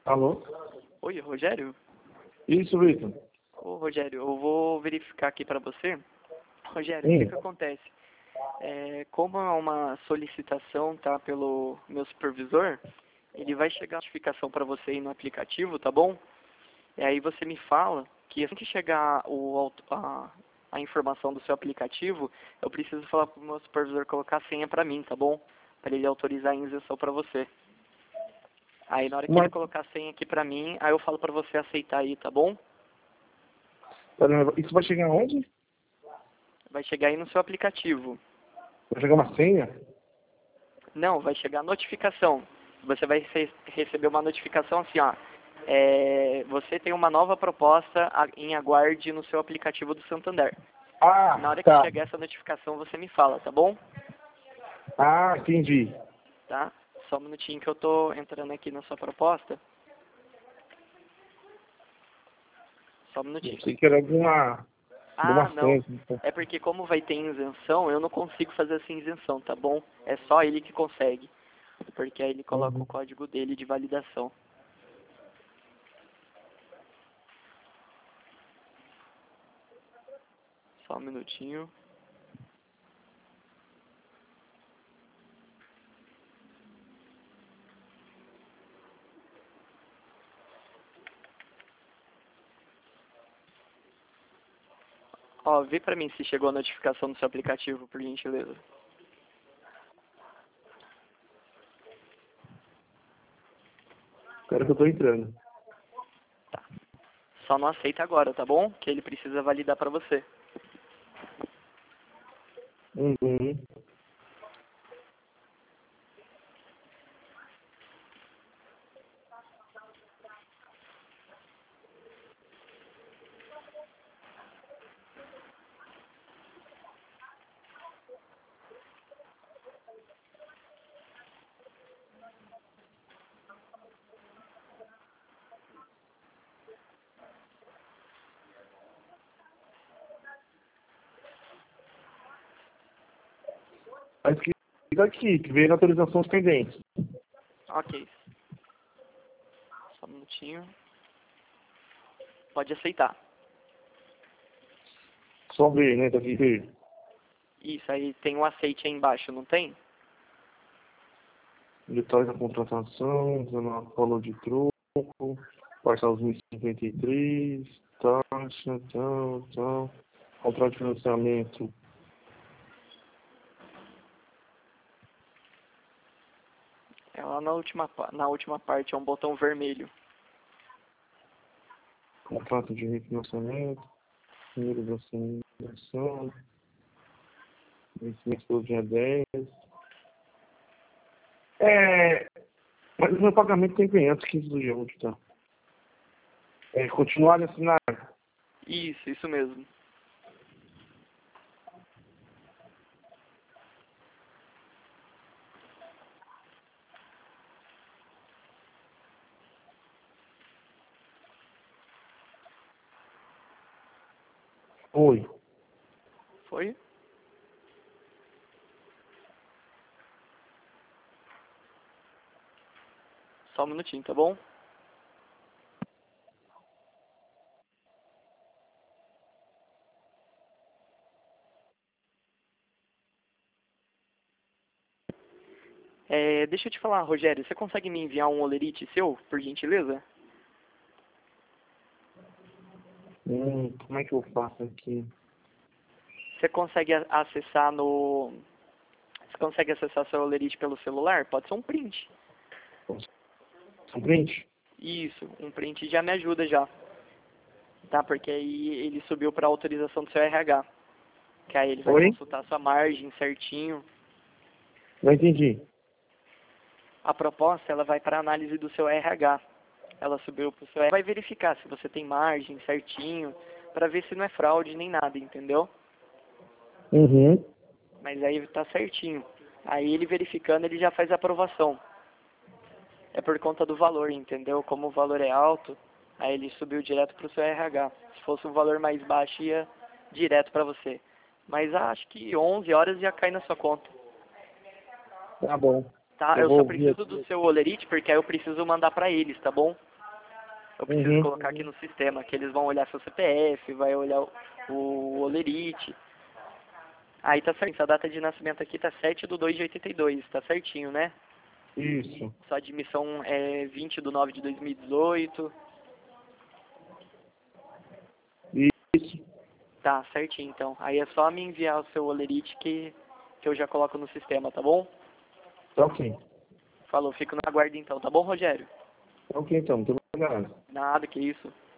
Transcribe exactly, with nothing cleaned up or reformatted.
Alô? Oi, Rogério? Isso, Vitor. Ô, Rogério, eu vou verificar aqui para você. Rogério, Hum. o que que acontece? É, como é uma solicitação, tá, pelo meu supervisor, ele vai chegar a notificação para você aí no aplicativo, tá bom? E aí você me fala que assim que chegar o, auto- a, a informação do seu aplicativo, eu preciso falar pro meu supervisor colocar a senha para mim, tá bom? Para ele autorizar a isenção para você. Aí na hora que ele Mas, colocar a senha aqui para mim, aí eu falo para você aceitar aí, tá bom? pera, isso vai chegar onde? Vai chegar aí no seu aplicativo. Vai chegar uma senha? Não, vai chegar a notificação. Você vai rece- receber uma notificação assim, ó. É, você tem uma nova proposta a- em aguarde no seu aplicativo do Santander. Na Ah, hora que tá. chegar essa notificação, você me fala, tá bom? Ah, entendi. Tá? Só um minutinho que eu tô entrando aqui na sua proposta. Só um minutinho. Pensei que era alguma, Ah, alguma não. senha. Então. É porque como vai ter isenção, eu não consigo fazer essa isenção, tá bom? É só ele que consegue. Porque aí ele coloca Uhum. o código dele de validação. Só um minutinho. Ó, vê pra mim se chegou a notificação no seu aplicativo, por gentileza. Espera que eu tô entrando. Tá. Só não aceita agora, tá bom? Que ele precisa validar pra você. Uhum. Tá escrito aqui, que veio autorizações pendentes. Ok. Só um minutinho. Pode aceitar. Só ver, né? Tá aqui ver. Isso, aí tem um aceite aí embaixo, não tem? Detalhes da contratação, zona valor de troco, parcela dos mil e cinquenta e três, taxa, tal, tal, contrato de financiamento. É lá na última, pa- na última parte, é um botão vermelho. Contrato de refinanciamento, dinheiro da sinalização, vencimento pelo dia dez. É, mas o meu pagamento tem bem antes quinze do dia útil, tá? É, continuar a assinar. Isso, isso mesmo. Oi. Foi? Só um minutinho, tá bom? É, deixa eu te falar, Rogério, você consegue me enviar um olerite seu, por gentileza? Hum, como é que eu faço aqui? Você consegue a- acessar no... Você consegue acessar seu olerite pelo celular? Pode ser um print. Um print? Isso, um print já me ajuda já. Tá? Porque aí ele subiu para autorização do seu R H. Que aí ele vai Oi? consultar sua margem certinho. Não entendi. A proposta, ela vai para análise do seu R H. Ela subiu para o seu R H. Vai verificar se você tem margem certinho, para ver se não é fraude nem nada, entendeu? Uhum. Mas aí tá certinho. Aí ele verificando, ele já faz a aprovação. É por conta do valor, entendeu? Como o valor é alto, aí ele subiu direto para o seu R H. Se fosse um valor mais baixo, ia direto para você. Mas acho que onze horas já cai na sua conta. Tá bom. Tá? Eu Eu só vou ouvir preciso aqui. do seu olerite, porque aí eu preciso mandar para eles, tá bom? Eu preciso Uhum. colocar aqui no sistema, que eles vão olhar seu C P F, vai olhar o, o olerite. Aí tá certo, a data de nascimento aqui tá sete de dois de oitenta e dois, tá certinho, né? Isso. Sua admissão é vinte de nove de dois mil e dezoito. Isso. Tá, certinho então. Aí é só me enviar o seu olerite que, que eu já coloco no sistema, tá bom? Tá ok. Falou, fico na guarda então, tá bom, Rogério? Tá ok então, muito obrigado. Nada, que isso.